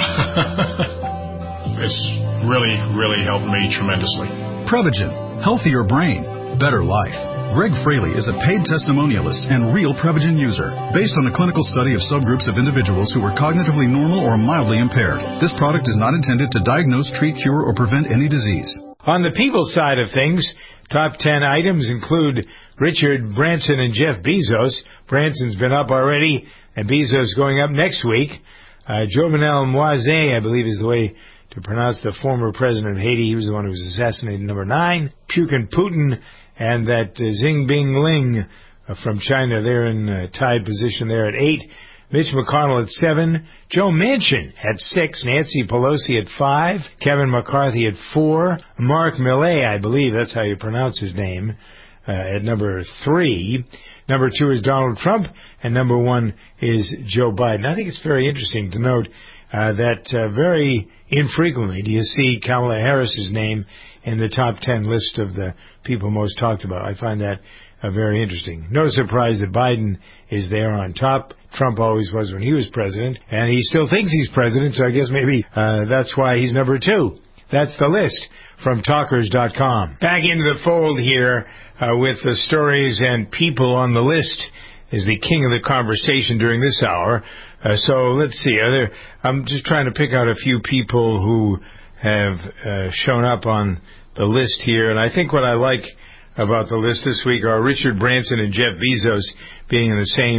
It's really, really helped me tremendously. Prevagen. Healthier brain. Better life. Greg Fraley is a paid testimonialist and real Prevagen user, based on a clinical study of subgroups of individuals who were cognitively normal or mildly impaired. This product is not intended to diagnose, treat, cure, or prevent any disease. On the people side of things, top 10 items include Richard Branson and Jeff Bezos. Branson's been up already, and Bezos going up next week. Jovenel Moise, I believe is the way to pronounce the former president of Haiti. He was the one who was assassinated, number 9. Putin Putin. And that Xinbing Ling from China, they're in tied position there at 8. Mitch McConnell at 7. Joe Manchin at 6. Nancy Pelosi at 5. Kevin McCarthy at 4. Mark Milley, I believe that's how you pronounce his name, at number 3. Number 2 is Donald Trump, and number 1 is Joe Biden. I think it's very interesting to note that very infrequently do you see Kamala Harris's name in the top 10 list of the people most talked about. I find that very interesting. No surprise that Biden is there on top. Trump always was when he was president, and he still thinks he's president, so I guess maybe that's why he's number 2. That's the list from Talkers.com. Back into the fold here with the stories and people on the list is the king of the conversation during this hour. So let's see. I'm just trying to pick out a few people who have shown up on the list here, and I think what I like about the list this week are Richard Branson and Jeff Bezos being in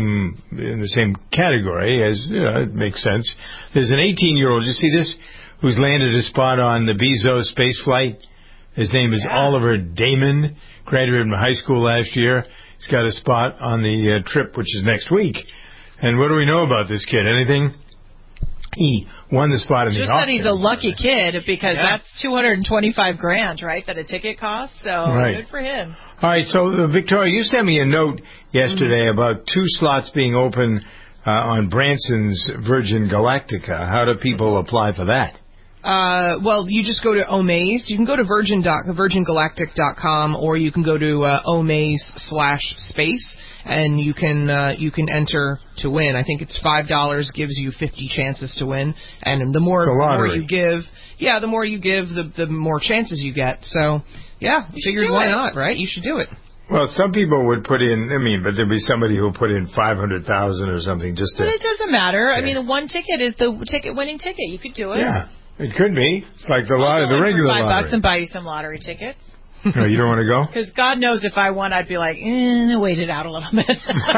the same category, as you know, it makes sense. There's an 18-year-old, you see this, who's landed a spot on the Bezos space flight. His name is Oliver Damon, graduated from high school last year. He's got a spot on the trip, which is next week. And what do we know about this kid? Anything? He won the spot in the auction. Just that he's a lucky kid, because that's $225,000, right, that a ticket costs. So good for him. All right, so Victoria, you sent me a note yesterday about 2 slots being open on Branson's Virgin Galactica. How do people apply for that? Well, you just go to Omaze. You can go to virgingalactic.com, or you can go to Omaze/space, and you can enter to win. I think it's $5 gives you 50 chances to win, and the more you give, the more you give, the more chances you get. So, figured why not, right? You should do it. Well, some people would put in, but there'd be somebody who'll put in 500,000 or something just to. But it doesn't matter. Yeah. I mean, the one ticket is the winning ticket. You could do it. Yeah. It could be. It's like the regular lottery. $5 and buy you some lottery tickets. No, you don't want to go? Because God knows if I won, I'd be like, wait it out a little bit.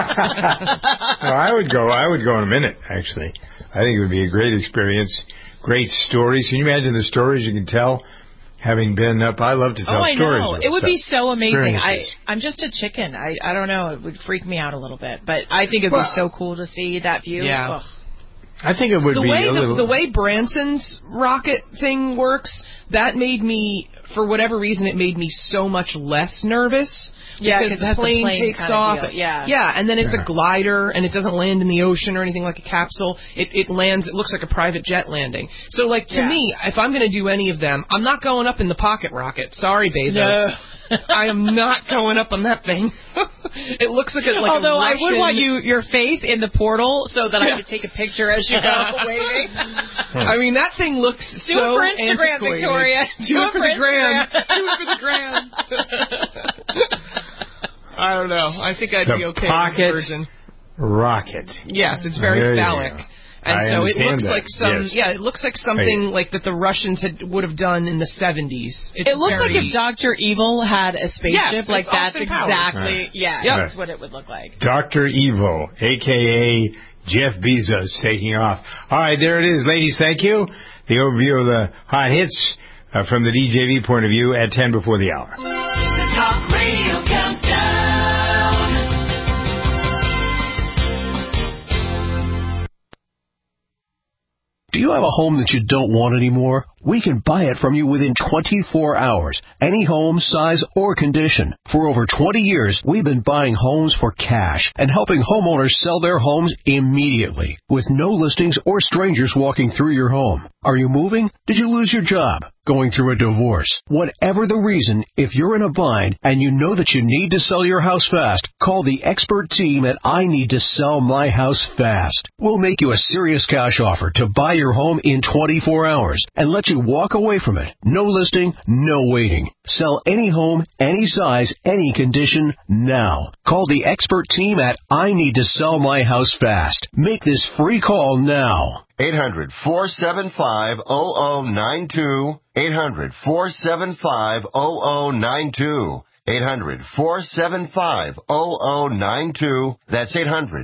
Well, I would go. I would go in a minute, actually. I think it would be a great experience. Great stories. Can you imagine the stories you can tell having been up? I love to tell stories. Oh, I know. It would be so amazing. I'm just a chicken. I don't know. It would freak me out a little bit. But I think it would be so cool to see that view. Yeah. Ugh. I think it would be a little. The way Branson's rocket thing works, that made me, for whatever reason, it made me so much less nervous. Yeah, because the plane takes off. Yeah, and then it's a glider, and it doesn't land in the ocean or anything like a capsule. It lands. It looks like a private jet landing. So, to me, if I'm going to do any of them, I'm not going up in the pocket rocket. Sorry, Bezos. No. I am not going up on that thing. It looks like Although a Russian... I would want your face in the portal so that I could take a picture as you go waving. I mean, that thing looks Do so it for Instagram, antiquated. Victoria. Do it for the gram. Do it for the gram. I don't know. I think I'd be okay with the Virgin rocket. Yes, it's very phallic. And I so it understand looks that. like some, Yes. it looks like something like that the Russians would have done in the 70s. It looks like if Dr. Evil had a spaceship, Yes, like it's that's Austin Powers. exactly, Right. yeah, Yep. that's what it would look like. Dr. Evil, a.k.a. Jeff Bezos, taking off. All right, there it is, ladies. Thank you. The overview of the hot hits from the DJV point of view at 10 before the hour. The Talk Radio Countdown. Do you have a home that you don't want anymore? We can buy it from you within 24 hours. Any home, size, or condition. For over 20 years, we've been buying homes for cash and helping homeowners sell their homes immediately with no listings or strangers walking through your home. Are you moving? Did you lose your job? Going through a divorce? Whatever the reason, if you're in a bind and you know that you need to sell your house fast, call the expert team at I Need to Sell My House Fast. We'll make you a serious cash offer to buy your home in 24 hours and let you walk away from it. No listing, no waiting. Sell any home, any size, any condition, now. Call the expert team at I Need to Sell My House Fast. Make this free call now. 800-475-0092. 800-475-0092. 800-475-0092. That's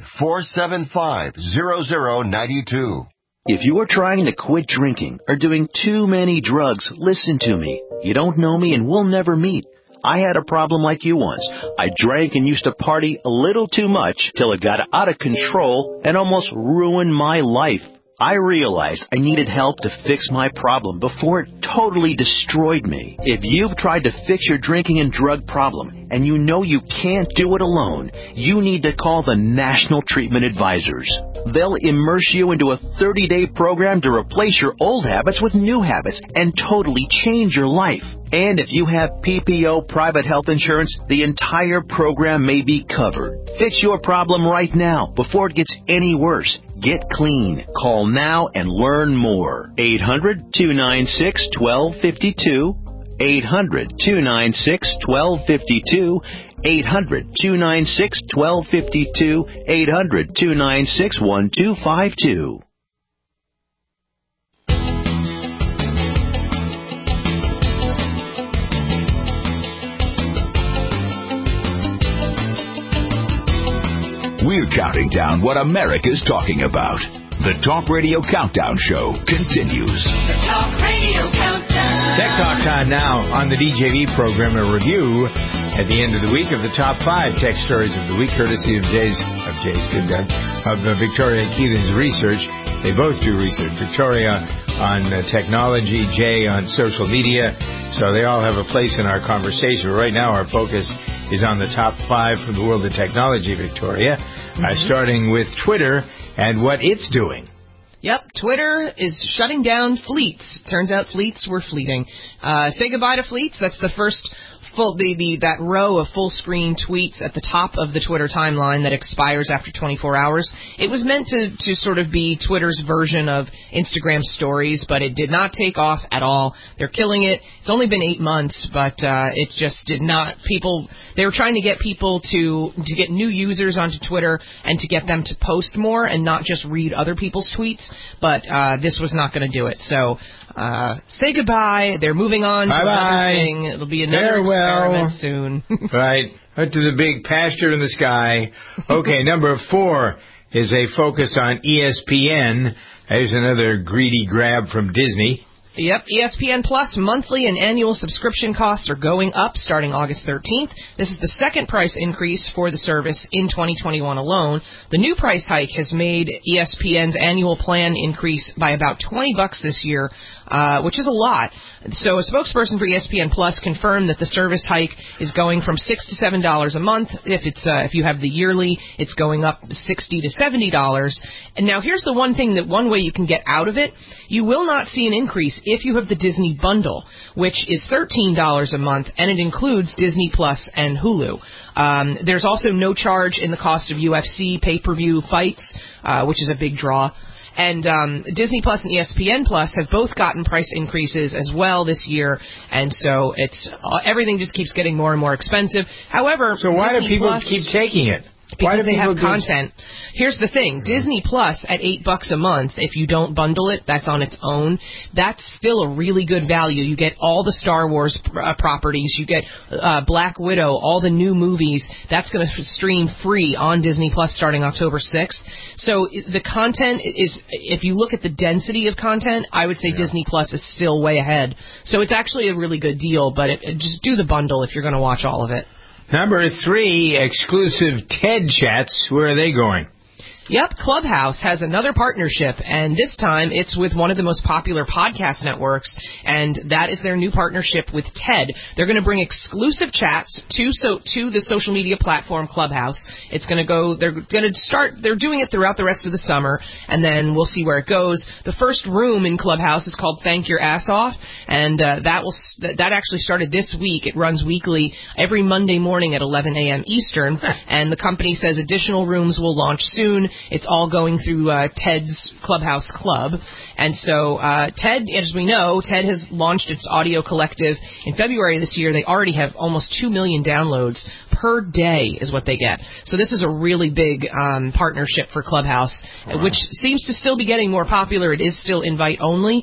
800-475-0092. If you are trying to quit drinking or doing too many drugs, listen to me. You don't know me and we'll never meet. I had a problem like you once. I drank and used to party a little too much till it got out of control and almost ruined my life. I realized I needed help to fix my problem before it totally destroyed me. If you've tried to fix your drinking and drug problem and you know you can't do it alone, you need to call the National Treatment Advisors. They'll immerse you into a 30-day program to replace your old habits with new habits and totally change your life. And if you have PPO private health insurance, the entire program may be covered. Fix your problem right now before it gets any worse. Get clean. Call now and learn more. 800-296-1252. 800-296-1252. 800-296-1252. 800-296-1252. We're counting down what America's talking about. The Talk Radio Countdown Show continues. The Talk Radio Countdown. Tech Talk time now on the DJV program, a review at the end of the week of the top 5 tech stories of the week, courtesy of Victoria and Keelan's research. They both do research. Victoria on technology, Jay on social media, so they all have a place in our conversation. Right now our focus is on the top 5 from the world of technology, Victoria, starting with Twitter and what it's doing. Yep, Twitter is shutting down fleets. Turns out fleets were fleeting. Say goodbye to fleets. That's the first that row of full screen tweets at the top of the Twitter timeline that expires after 24 hours. It was meant to sort of be Twitter's version of Instagram stories, but it did not take off at all. They're killing it. It's only been 8 months, but it just did not. They were trying to get people to get new users onto Twitter and to get them to post more and not just read other people's tweets, but this was not going to do it. So say goodbye. They're moving on to another thing. It'll be another experiment soon. Right. Up to the big pasture in the sky. Okay, number 4 is a focus on ESPN. There's another greedy grab from Disney. Yep, ESPN Plus monthly and annual subscription costs are going up starting August 13th. This is the second price increase for the service in 2021 alone. The new price hike has made ESPN's annual plan increase by about $20 this year, which is a lot. So a spokesperson for ESPN Plus confirmed that the service hike is going from $6 to $7 a month. If you have the yearly, it's going up $60 to $70. And now here's the one way you can get out of it. You will not see an increase if you have the Disney bundle, which is $13 a month, and it includes Disney Plus and Hulu. There's also no charge in the cost of UFC pay-per-view fights, which is a big draw. And Disney Plus and ESPN Plus have both gotten price increases as well this year, and so everything just keeps getting more and more expensive. However, so why do people keep taking it? Because they have content. Here's the thing. Disney Plus at $8 a month, if you don't bundle it, that's on its own. That's still a really good value. You get all the Star Wars properties. You get Black Widow, all the new movies. That's going to stream free on Disney Plus starting October 6th. So the content is, if you look at the density of content, I would say Disney Plus is still way ahead. So it's actually a really good deal, but just do the bundle if you're going to watch all of it. Number 3, exclusive TED Chats. Where are they going? Yep, Clubhouse has another partnership, and this time it's with one of the most popular podcast networks, and that is their new partnership with TED. They're going to bring exclusive chats to the social media platform Clubhouse. It's going to go. They're doing it throughout the rest of the summer, and then we'll see where it goes. The first room in Clubhouse is called Thank Your Ass Off, and that actually started this week. It runs weekly every Monday morning at 11 a.m. Eastern, and the company says additional rooms will launch soon. It's all going through TED's Clubhouse Club. And so TED, as we know, TED has launched its audio collective in February this year. They already have almost 2 million downloads per day is what they get. So this is a really big partnership for Clubhouse, which seems to still be getting more popular. It is still invite only,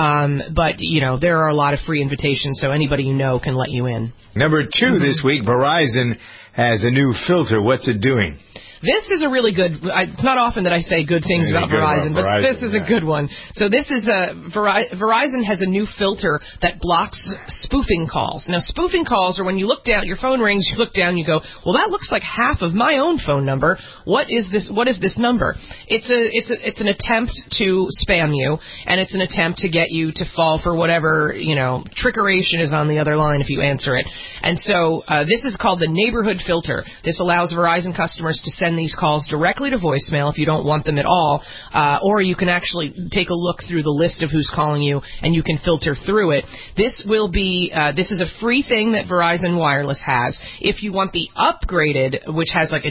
but, there are a lot of free invitations, so anybody you know can let you in. Number 2 this week, Verizon has a new filter. What's it doing? This is a really good, it's not often that I say good things about Verizon, but this is a good one. So this is Verizon has a new filter that blocks spoofing calls. Now, spoofing calls are when you look down, your phone rings, you look down, you go, well, that looks like half of my own phone number. What is this number? It's an attempt to spam you, and it's an attempt to get you to fall for whatever, trickeration is on the other line if you answer it. And so this is called the neighborhood filter. This allows Verizon customers to send these calls directly to voicemail if you don't want them at all, or you can actually take a look through the list of who's calling you, and you can filter through it. This is a free thing that Verizon Wireless has. If you want the upgraded, which has that's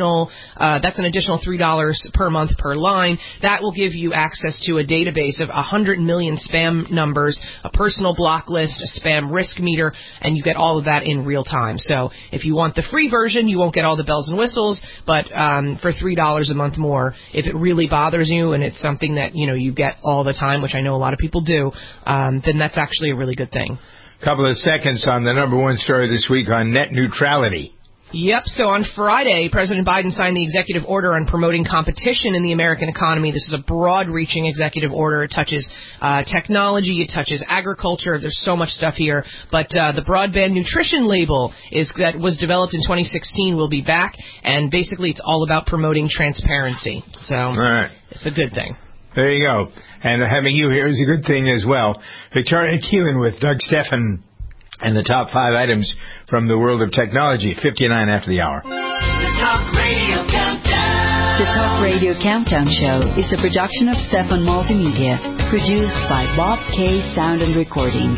an additional $3 per month per line, that will give you access to a database of 100 million spam numbers, a personal block list, a spam risk meter, and you get all of that in real time. So if you want the free version, you won't get all the bells and whistles, but for $3 a month more, if it really bothers you and it's something that you get all the time, which I know a lot of people do, then that's actually a really good thing. Couple of seconds on the number 1 story this week on net neutrality. Yep, so on Friday, President Biden signed the executive order on promoting competition in the American economy. This is a broad-reaching executive order. It touches technology, it touches agriculture. There's so much stuff here. But the broadband nutrition label that was developed in 2016 will be back, and basically it's all about promoting transparency. So It's a good thing. There you go. And having you here is a good thing as well. Victoria Keelan with Doug Steffen and the top 5 items from the world of technology, 59 after the hour. The Talk Radio Countdown. The Talk Radio Countdown Show is a production of Steffen Multimedia, produced by Bob K. Sound and Recording.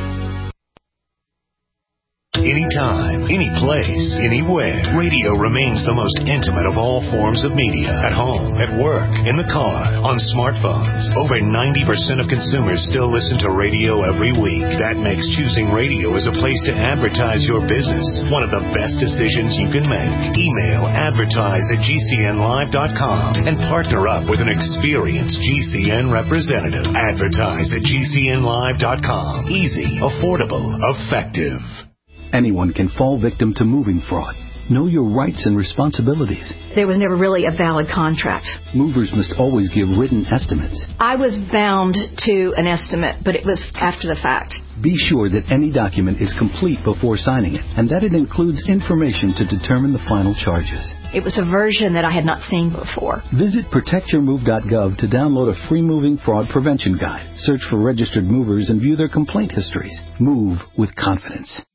Anytime, any place, anywhere. Radio remains the most intimate of all forms of media. At home, at work, in the car, on smartphones. Over 90% of consumers still listen to radio every week. That makes choosing radio as a place to advertise your business one of the best decisions you can make. Email advertise@gcnlive.com and partner up with an experienced GCN representative. Advertise@gcnlive.com. Easy, affordable, effective. Anyone can fall victim to moving fraud. Know your rights and responsibilities. There was never really a valid contract. Movers must always give written estimates. I was bound to an estimate, but it was after the fact. Be sure that any document is complete before signing it, and that it includes information to determine the final charges. It was a version that I had not seen before. Visit protectyourmove.gov to download a free moving fraud prevention guide. Search for registered movers and view their complaint histories. Move with confidence.